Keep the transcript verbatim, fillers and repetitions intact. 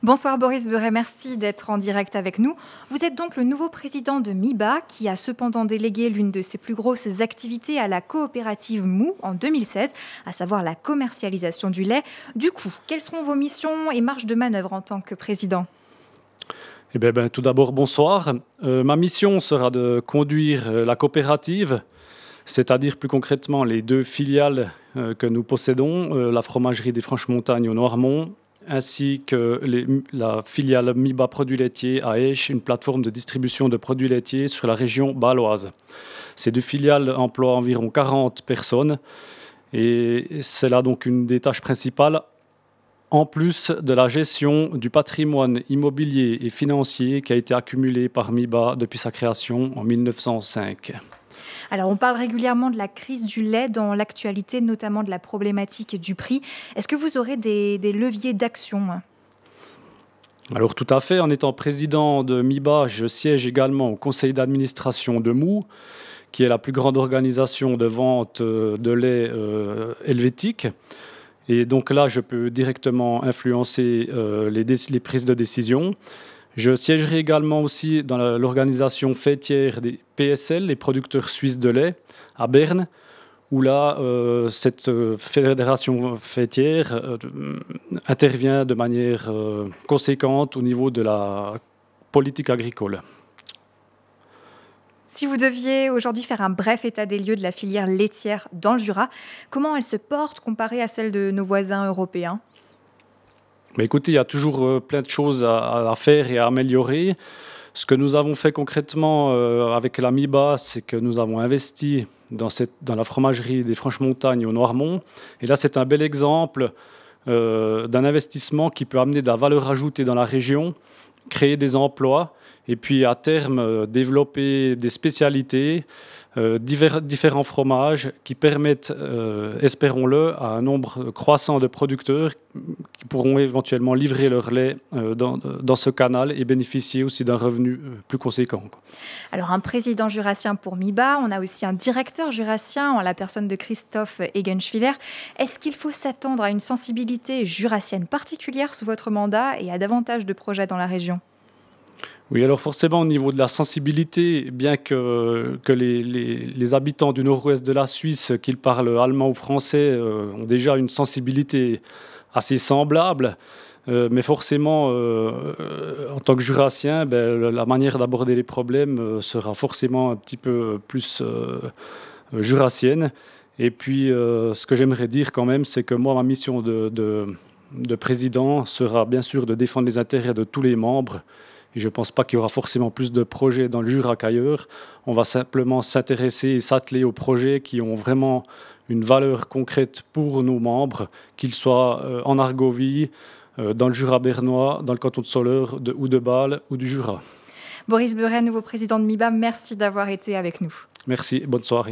Bonsoir Boris Beuret, merci d'être en direct avec nous. Vous êtes donc le nouveau président de MIBA, qui a cependant délégué l'une de ses plus grosses activités à la coopérative Mou en deux mille seize, à savoir la commercialisation du lait. Du coup, quelles seront vos missions et marges de manœuvre en tant que président ? Eh bien, ben, tout d'abord, bonsoir. Euh, ma mission sera de conduire euh, la coopérative, c'est-à-dire plus concrètement les deux filiales euh, que nous possédons, euh, la fromagerie des Franches-Montagnes au Noirmont, ainsi que les, la filiale MIBA Produits Laitiers à Aesch, une plateforme de distribution de produits laitiers sur la région bâloise. Ces deux filiales emploient environ quarante personnes et c'est là donc une des tâches principales, en plus de la gestion du patrimoine immobilier et financier qui a été accumulé par MIBA depuis sa création en mille neuf cent cinq. Alors, on parle régulièrement de la crise du lait dans l'actualité, notamment de la problématique du prix. Est-ce que vous aurez des, des leviers d'action ? Alors tout à fait, en étant président de MIBA, je siège également au conseil d'administration de Mou, qui est la plus grande organisation de vente de lait euh, helvétique. Et donc là, je peux directement influencer euh, les, dé- les prises de décision. Je siégerai également aussi dans la- l'organisation fêtière des P S L, les producteurs suisses de lait, à Berne, où là, euh, cette euh, fédération fêtière euh, intervient de manière euh, conséquente au niveau de la politique agricole. Si vous deviez aujourd'hui faire un bref état des lieux de la filière laitière dans le Jura, comment elle se porte comparée à celle de nos voisins européens ? Mais écoutez, il y a toujours euh, plein de choses à, à faire et à améliorer. Ce que nous avons fait concrètement euh, avec la MIBA, c'est que nous avons investi dans, cette, dans la fromagerie des Franches-Montagnes au Noirmont. Et là, c'est un bel exemple euh, d'un investissement qui peut amener de la valeur ajoutée dans la région, créer des emplois et puis à terme euh, développer des spécialités, euh, divers, différents fromages qui permettent, euh, espérons-le, à un nombre croissant de producteurs qui pourront éventuellement livrer leur lait euh, dans, dans ce canal et bénéficier aussi d'un revenu euh, plus conséquent. Alors, un président jurassien pour MIBA, on a aussi un directeur jurassien en la personne de Christophe Egenschwiller. Est-ce qu'il faut s'attendre à une sensibilité jurassienne particulière sous votre mandat et à davantage de projets dans la région ? Oui, alors forcément au niveau de la sensibilité, bien que, que les, les, les habitants du nord-ouest de la Suisse, qu'ils parlent allemand ou français, euh, ont déjà une sensibilité assez semblable, euh, mais forcément, euh, euh, en tant que jurassien, ben, la manière d'aborder les problèmes euh, sera forcément un petit peu plus euh, jurassienne. Et puis, euh, ce que j'aimerais dire quand même, c'est que moi, ma mission de, de, de président sera bien sûr de défendre les intérêts de tous les membres. Et je ne pense pas qu'il y aura forcément plus de projets dans le Jura qu'ailleurs. On va simplement s'intéresser et s'atteler aux projets qui ont vraiment une valeur concrète pour nos membres, qu'ils soient euh, en Argovie, euh, dans le Jura bernois, dans le canton de Soleure de, ou de Bâle ou du Jura. Boris Beuret, nouveau président de MIBA, merci d'avoir été avec nous. Merci, bonne soirée.